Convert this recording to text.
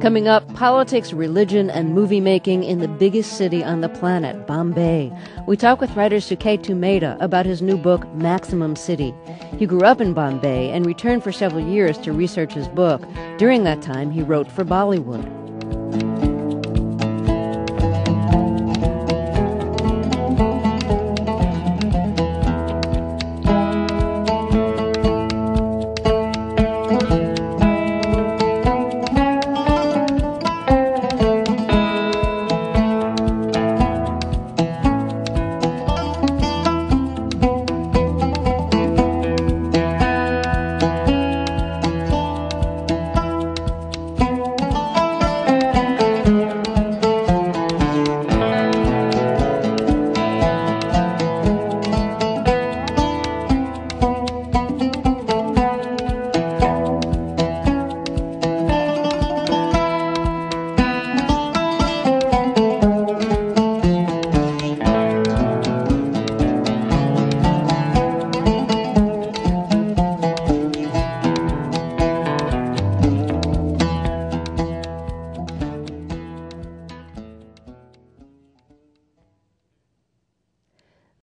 Coming up, politics, religion, and movie making in the biggest city on the planet, Bombay. We talk with writer Suketu Tumeda about his new book, Maximum City. He grew up in Bombay and returned for several years to research his book. During that time, he wrote for Bollywood.